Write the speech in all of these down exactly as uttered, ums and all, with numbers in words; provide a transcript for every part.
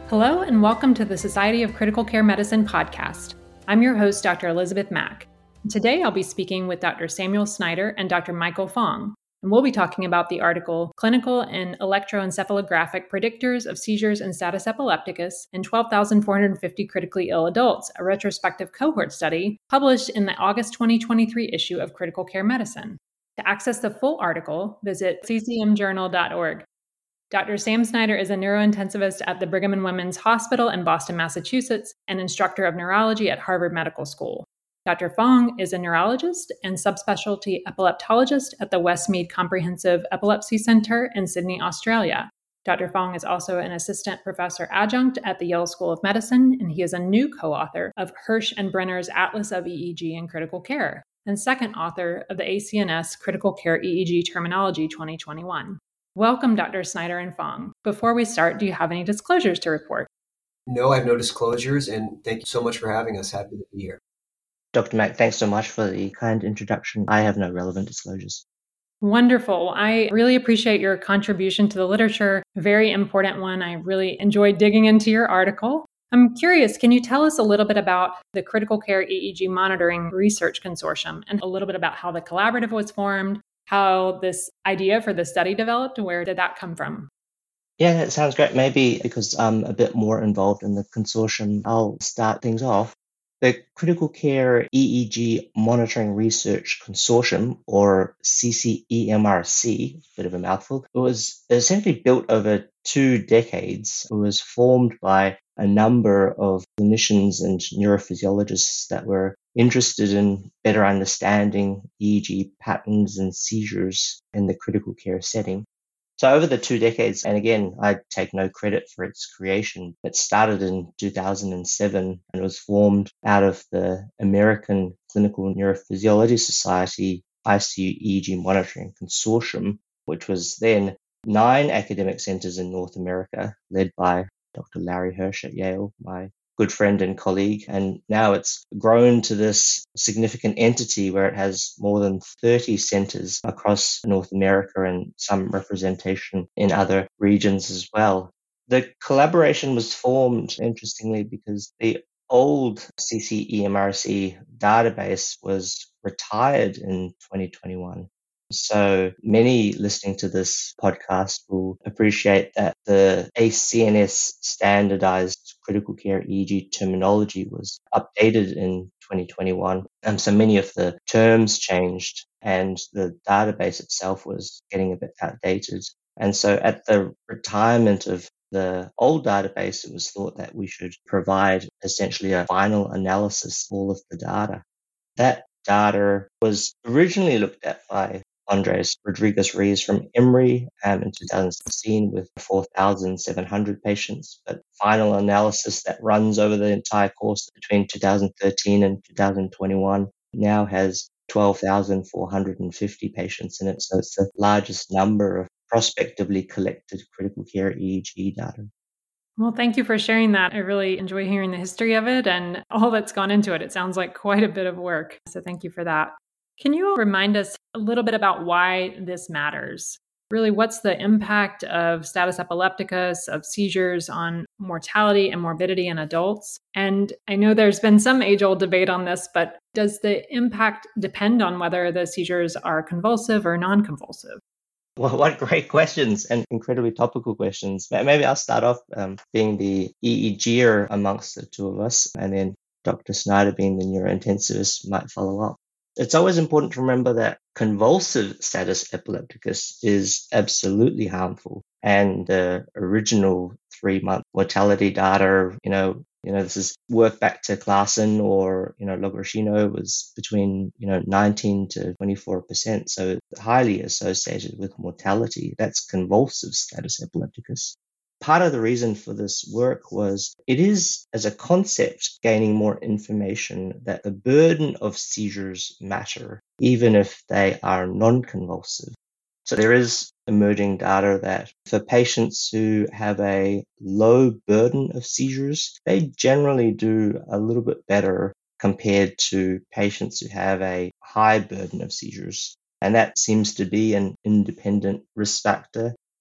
Hello and welcome to the Society of Critical Care Medicine podcast. I'm your host, Doctor Elizabeth Mack. Today I'll be speaking with Doctor Samuel Snyder and Doctor Michael Fong, and we'll be talking about the article Clinical and Electroencephalographic Predictors of Seizures and Status Epilepticus in twelve thousand four hundred fifty Critically Ill Adults, a retrospective cohort study published in the August twenty twenty-three issue of Critical Care Medicine. To access the full article, visit c c m journal dot org. Doctor Sam Snyder is a neurointensivist at the Brigham and Women's Hospital in Boston, Massachusetts, and instructor of neurology at Harvard Medical School. Doctor Fong is a neurologist and subspecialty epileptologist at the Westmead Comprehensive Epilepsy Center in Sydney, Australia. Doctor Fong is also an assistant professor adjunct at the Yale School of Medicine, and he is a new co-author of Hirsch and Brenner's Atlas of E E G in Critical Care, and second author of the A C N S Critical Care E E G Terminology twenty twenty-one. Welcome, Doctor Snyder and Fong. Before we start, do you have any disclosures to report? No, I have no disclosures, and thank you so much for having us. Happy to be here. Doctor Mack, thanks so much for the kind introduction. I have no relevant disclosures. Wonderful. I really appreciate your contribution to the literature. Very important one. I really enjoyed digging into your article. I'm curious, can you tell us a little bit about the Critical Care E E G Monitoring Research Consortium and a little bit about how the collaborative was formed, how this idea for the study developed? Where did that come from? Yeah, that sounds great. Maybe because I'm a bit more involved in the consortium, I'll start things off. The Critical Care E E G Monitoring Research Consortium, or C C E M R C, bit of a mouthful, it was essentially built over two decades. It was formed by a number of clinicians and neurophysiologists that were interested in better understanding E E G patterns and seizures in the critical care setting. So over the two decades, and again, I take no credit for its creation, it started in two thousand seven and was formed out of the American Clinical Neurophysiology Society I C U E E G Monitoring Consortium, which was then nine academic centers in North America, led by Doctor Larry Hirsch at Yale, my good friend and colleague. And now it's grown to this significant entity where it has more than thirty centers across North America and some representation in other regions as well. The collaboration was formed, interestingly, because the old C C E M R C database was retired in twenty twenty-one. So many listening to this podcast will appreciate that the A C N S standardized critical care E E G terminology was updated in twenty twenty-one. And so many of the terms changed and the database itself was getting a bit outdated. And so at the retirement of the old database, it was thought that we should provide essentially a final analysis of all of the data. That data was originally looked at by Andres Rodriguez-Reis from Emory um, in two thousand sixteen with four thousand seven hundred patients, but final analysis that runs over the entire course between two thousand thirteen and two thousand twenty-one now has twelve thousand four hundred fifty patients in it, so it's the largest number of prospectively collected critical care E E G data. Well, thank you for sharing that. I really enjoy hearing the history of it and all that's gone into it. It sounds like quite a bit of work, so thank you for that. Can you remind us a little bit about why this matters? Really, what's the impact of status epilepticus, of seizures on mortality and morbidity in adults? And I know there's been some age-old debate on this, but does the impact depend on whether the seizures are convulsive or non-convulsive? Well, what great questions and incredibly topical questions. Maybe I'll start off um, being the E E G-er amongst the two of us, and then Doctor Snyder being the neurointensivist might follow up. It's always important to remember that convulsive status epilepticus is absolutely harmful. And the original three-month mortality data, you know, you know, this is work back to Klassen or, you know, Logorshino was between, you know, nineteen to twenty-four percent. So highly associated with mortality. That's convulsive status epilepticus. Part of the reason for this work was it is, as a concept, gaining more information that the burden of seizures matter, even if they are non-convulsive. So there is emerging data that for patients who have a low burden of seizures, they generally do a little bit better compared to patients who have a high burden of seizures. And that seems to be an independent risk factor.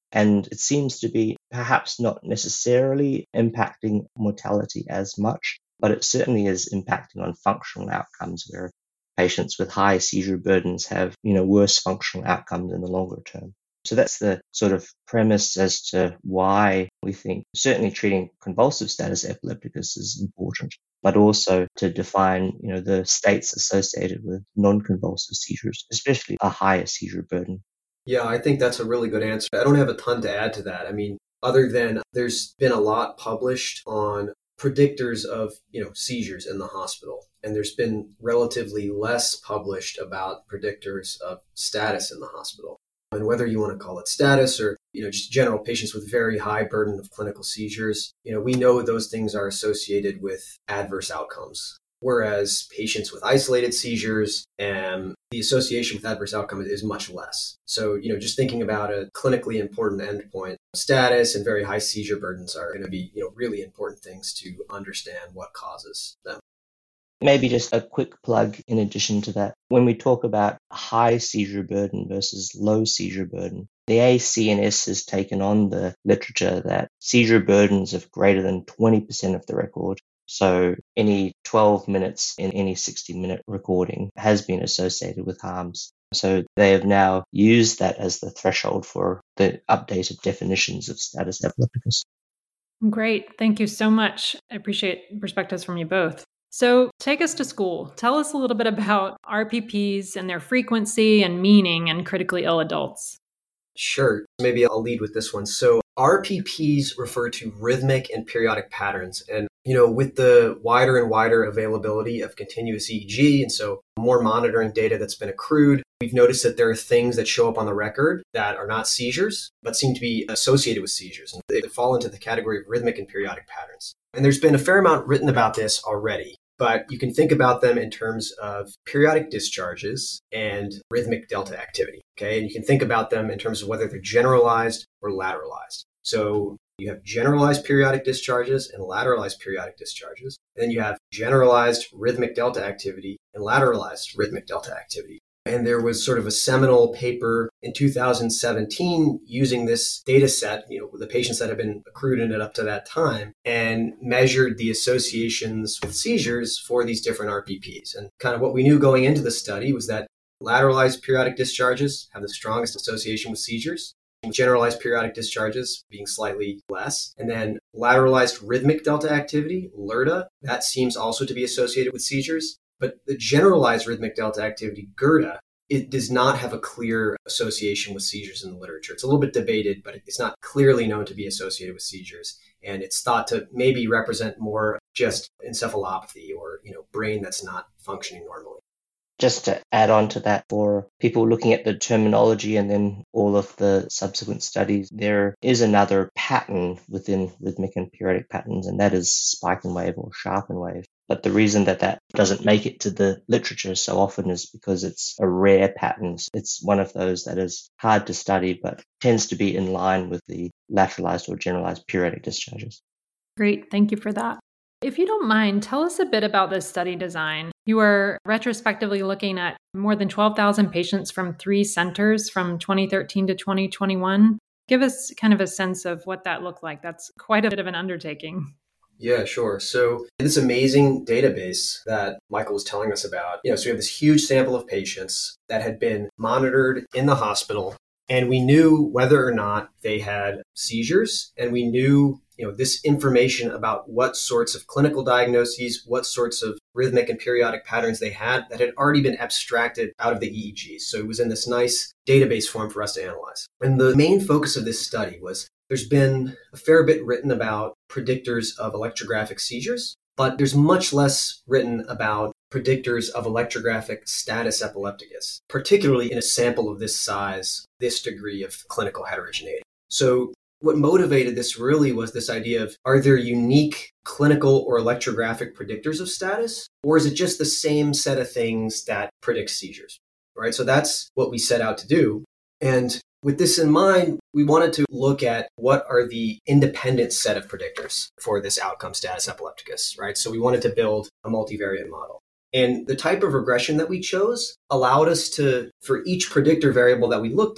And it seems to be perhaps not necessarily impacting mortality as much, but it certainly is impacting on functional outcomes where patients with high seizure burdens have, you know, worse functional outcomes in the longer term. So that's the sort of premise as to why we think certainly treating convulsive status epilepticus is important, but also to define, you know, the states associated with non-convulsive seizures, especially a higher seizure burden. Yeah, I think that's a really good answer. I don't have a ton to add to that. I mean, other than there's been a lot published on predictors of, you know, seizures in the hospital, and there's been relatively less published about predictors of status in the hospital. And whether you want to call it status or, you know, just general patients with very high burden of clinical seizures, you know, we know those things are associated with adverse outcomes. Whereas patients with isolated seizures, and the association with adverse outcome is much less. So, you know, just thinking about a clinically important endpoint, status and very high seizure burdens are going to be, you know, really important things to understand what causes them. Maybe just a quick plug in addition to that. When we talk about high seizure burden versus low seizure burden, the A C N S has taken on the literature that seizure burdens of greater than twenty percent of the record, so any twelve minutes in any sixty minute recording, has been associated with harms. So they have now used that as the threshold for the updated definitions of status epilepticus. Great. Thank you so much. I appreciate perspectives from you both. So take us to school. Tell us a little bit about R P Ps and their frequency and meaning in critically ill adults. Sure. Maybe I'll lead with this one. So R P Ps refer to rhythmic and periodic patterns. And, you know, with the wider and wider availability of continuous E E G, and so more monitoring data that's been accrued, we've noticed that there are things that show up on the record that are not seizures, but seem to be associated with seizures. And they fall into the category of rhythmic and periodic patterns. And there's been a fair amount written about this already, but you can think about them in terms of periodic discharges and rhythmic delta activity. Okay. And you can think about them in terms of whether they're generalized or lateralized. So you have generalized periodic discharges and lateralized periodic discharges. And then you have generalized rhythmic delta activity and lateralized rhythmic delta activity. And there was sort of a seminal paper in two thousand seventeen using this data set, you know, with the patients that have been accrued in it up to that time, and measured the associations with seizures for these different R P Ps. And kind of what we knew going into the study was that lateralized periodic discharges have the strongest association with seizures, with generalized periodic discharges being slightly less. And then lateralized rhythmic delta activity, LRDA, that seems also to be associated with seizures. But the generalized rhythmic delta activity, GERDA, it does not have a clear association with seizures in the literature. It's a little bit debated, but it's not clearly known to be associated with seizures. And it's thought to maybe represent more just encephalopathy or, you know, brain that's not functioning normally. Just to add on to that, for people looking at the terminology and then all of the subsequent studies, there is another pattern within rhythmic and periodic patterns, and that is spike and wave or sharpen wave. But the reason that that doesn't make it to the literature so often is because it's a rare pattern. It's one of those that is hard to study, but tends to be in line with the lateralized or generalized periodic discharges. Great. Thank you for that. If you don't mind, tell us a bit about this study design. You are retrospectively looking at more than twelve thousand patients from three centers from twenty thirteen to twenty twenty-one. Give us kind of a sense of what that looked like. That's quite a bit of an undertaking. Yeah, sure. So this amazing database that Michael was telling us about, you know, so we have this huge sample of patients that had been monitored in the hospital, and we knew whether or not they had seizures, and we knew, you know, this information about what sorts of clinical diagnoses, what sorts of rhythmic and periodic patterns they had that had already been abstracted out of the E E Gs. So it was in this nice database form for us to analyze. And the main focus of this study was there's been a fair bit written about predictors of electrographic seizures, but there's much less written about predictors of electrographic status epilepticus, particularly in a sample of this size, this degree of clinical heterogeneity. So what motivated this really was this idea of, are there unique clinical or electrographic predictors of status, or is it just the same set of things that predict seizures, right? So that's what we set out to do. And with this in mind, we wanted to look at what are the independent set of predictors for this outcome status epilepticus, right? So we wanted to build a multivariate model. And the type of regression that we chose allowed us to, for each predictor variable that we looked at,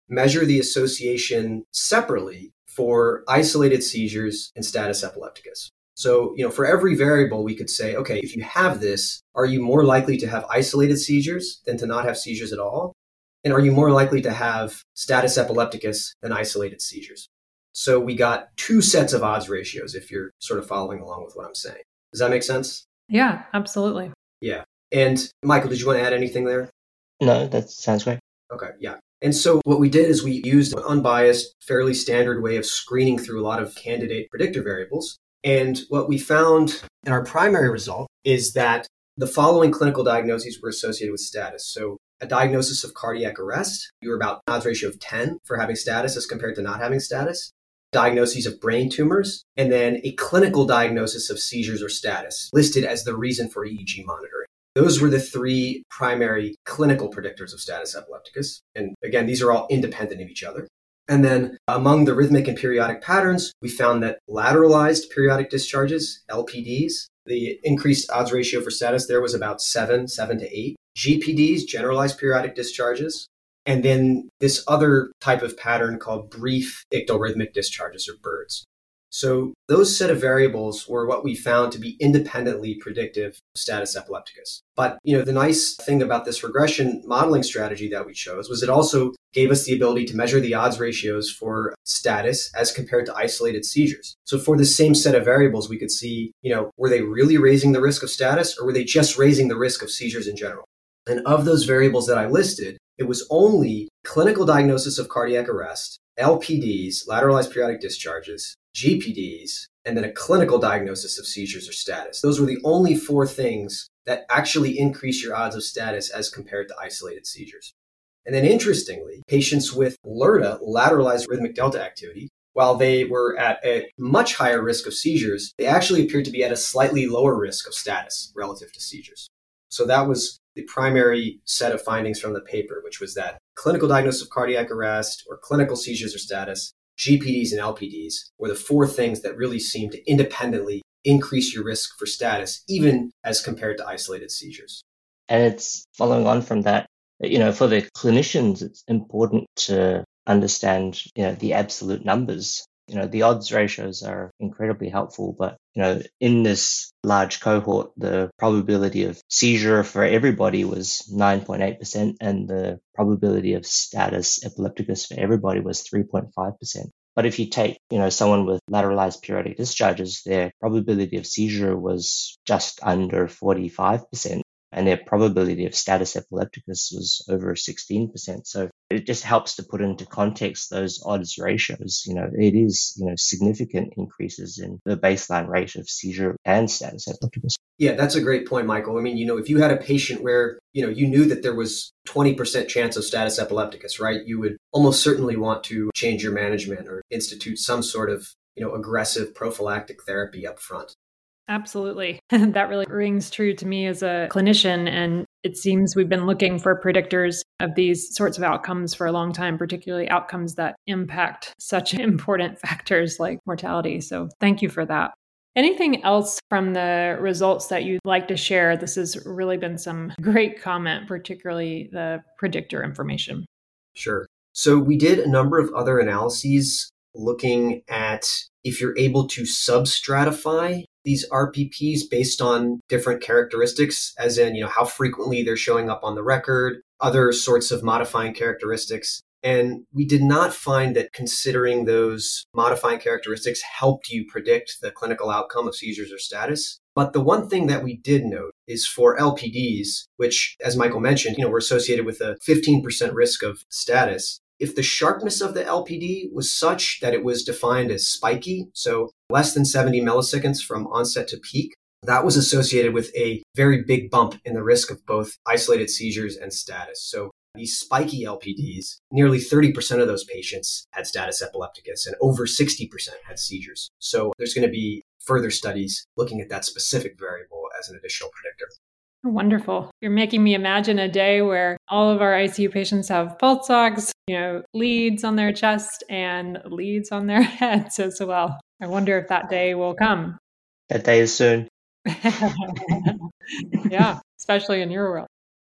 measure the association separately for isolated seizures and status epilepticus. So, you know, for every variable, we could say, okay, if you have this, are you more likely to have isolated seizures than to not have seizures at all? And are you more likely to have status epilepticus than isolated seizures? So we got two sets of odds ratios if you're sort of following along with what I'm saying. Does that make sense? Yeah, absolutely. Yeah. And Michael, did you want to add anything there? No, that sounds great. Okay, yeah. And so what we did is we used an unbiased, fairly standard way of screening through a lot of candidate predictor variables. And what we found in our primary result is that the following clinical diagnoses were associated with status. So a diagnosis of cardiac arrest, you were about odds ratio of ten for having status as compared to not having status. Diagnoses of brain tumors, and then a clinical diagnosis of seizures or status listed as the reason for E E G monitoring. Those were the three primary clinical predictors of status epilepticus. And again, these are all independent of each other. And then among the rhythmic and periodic patterns, we found that lateralized periodic discharges, L P Ds, the increased odds ratio for status there was about seven, seven to eight. G P Ds, generalized periodic discharges, and then this other type of pattern called brief ictorhythmic discharges or BIRDs. So those set of variables were what we found to be independently predictive of status epilepticus. But, you know, the nice thing about this regression modeling strategy that we chose was it also gave us the ability to measure the odds ratios for status as compared to isolated seizures. So for the same set of variables, we could see, you know, were they really raising the risk of status or were they just raising the risk of seizures in general? And of those variables that I listed, it was only clinical diagnosis of cardiac arrest, L P Ds, lateralized periodic discharges, G P Ds, and then a clinical diagnosis of seizures or status. Those were the only four things that actually increase your odds of status as compared to isolated seizures. And then interestingly, patients with LRDA, lateralized rhythmic delta activity, while they were at a much higher risk of seizures, they actually appeared to be at a slightly lower risk of status relative to seizures. So that was the primary set of findings from the paper, which was that clinical diagnosis of cardiac arrest or clinical seizures or status, G P Ds and L P Ds were the four things that really seemed to independently increase your risk for status, even as compared to isolated seizures. And it's following on from that, you know, for the clinicians, it's important to understand, you know, the absolute numbers. You know, the odds ratios are incredibly helpful, but, you know, in this large cohort, the probability of seizure for everybody was nine point eight percent and the probability of status epilepticus for everybody was three point five percent. But if you take, you know, someone with lateralized periodic discharges, their probability of seizure was just under forty-five percent. And their probability of status epilepticus was over sixteen percent. So it just helps to put into context those odds ratios. You know, it is, you know, significant increases in the baseline rate of seizure and status epilepticus. Yeah, that's a great point, Michael. I mean, you know, if you had a patient where, you know, you knew that there was twenty percent chance of status epilepticus, right, you would almost certainly want to change your management or institute some sort of, you know, aggressive prophylactic therapy up front. Absolutely. That really rings true to me as a clinician. And it seems we've been looking for predictors of these sorts of outcomes for a long time, particularly outcomes that impact such important factors like mortality. So thank you for that. Anything else from the results that you'd like to share? This has really been some great comment, particularly the predictor information. Sure. So we did a number of other analyses looking at if you're able to substratify these R P Ps based on different characteristics, as in, you know, how frequently they're showing up on the record, other sorts of modifying characteristics. And we did not find that considering those modifying characteristics helped you predict the clinical outcome of seizures or status. But the one thing that we did note is for L P Ds, which, as Michael mentioned, you know, were associated with a fifteen percent risk of status. If the sharpness of the L P D was such that it was defined as spiky, so less than seventy milliseconds from onset to peak, that was associated with a very big bump in the risk of both isolated seizures and status. So these spiky L P Ds, nearly thirty percent of those patients had status epilepticus and over sixty percent had seizures. So there's going to be further studies looking at that specific variable as an additional predictor. Wonderful. You're making me imagine a day where all of our I C U patients have pulse ox, you know, leads on their chest and leads on their heads as well. I wonder if that day will come. That day is soon. Yeah, especially in your world.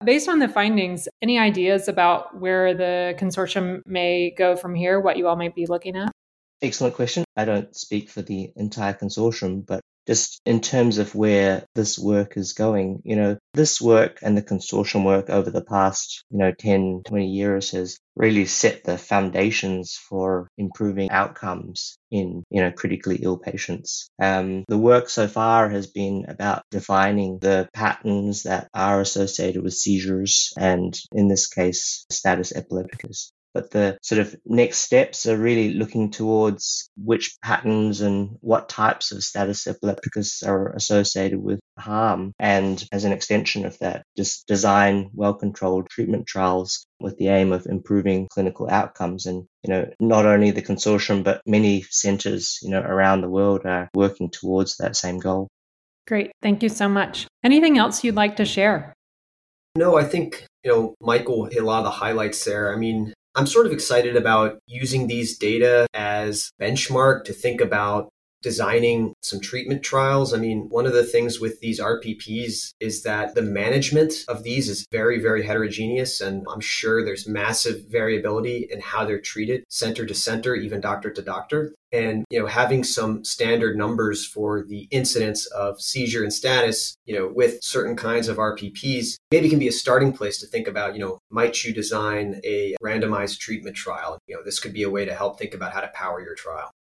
Based on the findings, any ideas about where the consortium may go from here, what you all might be looking at? Excellent question. I don't speak for the entire consortium, but just in terms of where this work is going, you know, this work and the consortium work over the past, you know, ten, twenty years has really set the foundations for improving outcomes in, you know, critically ill patients. Um, the work so far has been about defining the patterns that are associated with seizures and, in this case, status epilepticus. But the sort of next steps are really looking towards which patterns and what types of status epilepticus are associated with harm. And as an extension of that, just design well-controlled treatment trials with the aim of improving clinical outcomes. And, you know, not only the consortium, but many centers, you know, around the world are working towards that same goal. Great. Thank you so much. Anything else you'd like to share? No, I think, you know, Michael hit a lot of the highlights there. I mean, I'm sort of excited about using these data as benchmark to think about designing some treatment trials. I mean, one of the things with these R P Ps is that the management of these is very, very heterogeneous. And I'm sure there's massive variability in how they're treated, center to center, even doctor to doctor. And, you know, having some standard numbers for the incidence of seizure and status, you know, with certain kinds of R P Ps, maybe can be a starting place to think about, you know, might you design a randomized treatment trial? You know, this could be a way to help think about how to power your trial.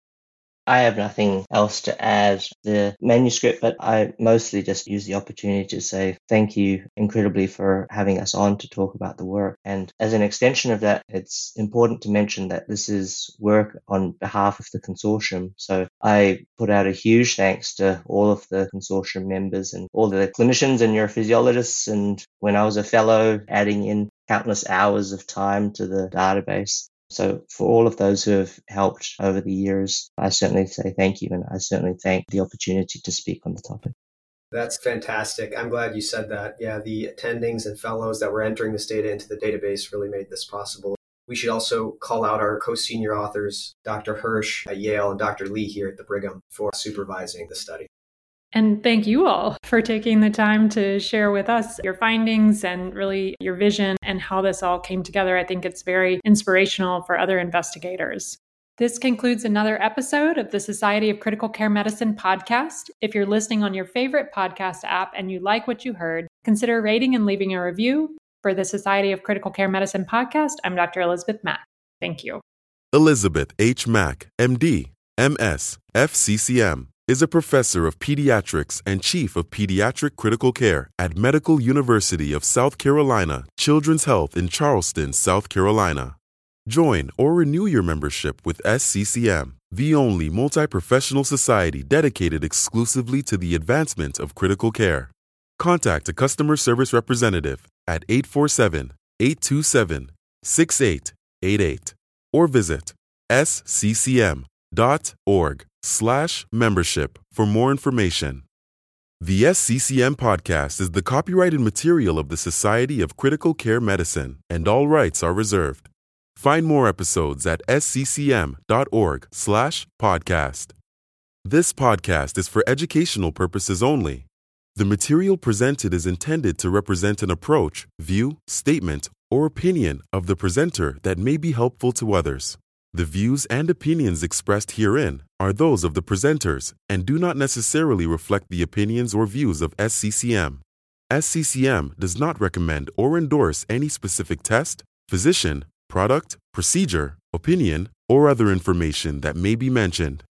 I have nothing else to add to the manuscript, but I mostly just use the opportunity to say thank you incredibly for having us on to talk about the work. And as an extension of that, it's important to mention that this is work on behalf of the consortium. So I put out a huge thanks to all of the consortium members and all the clinicians and neurophysiologists. And when I was a fellow, adding in countless hours of time to the database. So for all of those who have helped over the years, I certainly say thank you, and I certainly thank the opportunity to speak on the topic. That's fantastic. I'm glad you said that. Yeah, the attendings and fellows that were entering this data into the database really made this possible. We should also call out our co-senior authors, Doctor Hirsch at Yale and Doctor Lee here at the Brigham, for supervising the study. And thank you all for taking the time to share with us your findings and really your vision and how this all came together. I think it's very inspirational for other investigators. This concludes another episode of the Society of Critical Care Medicine podcast. If you're listening on your favorite podcast app and you like what you heard, consider rating and leaving a review. For the Society of Critical Care Medicine podcast, I'm Doctor Elizabeth Mack. Thank you. Elizabeth H. Mack, M D, M S, F C C M. is a professor of pediatrics and chief of pediatric critical care at Medical University of South Carolina Children's Health in Charleston, South Carolina. Join or renew your membership with S C C M, the only multi-professional society dedicated exclusively to the advancement of critical care. Contact a customer service representative at eight four seven, eight two seven, six eight eight eight or visit sccm.org slash membership for more information. The S C C M podcast is the copyrighted material of the Society of Critical Care Medicine, and all rights are reserved. Find more episodes at sccm.org slash podcast. This podcast is for educational purposes only. The material presented is intended to represent an approach, view, statement, or opinion of the presenter that may be helpful to others. The views and opinions expressed herein are those of the presenters and do not necessarily reflect the opinions or views of S C C M. S C C M does not recommend or endorse any specific test, physician, product, procedure, opinion, or other information that may be mentioned.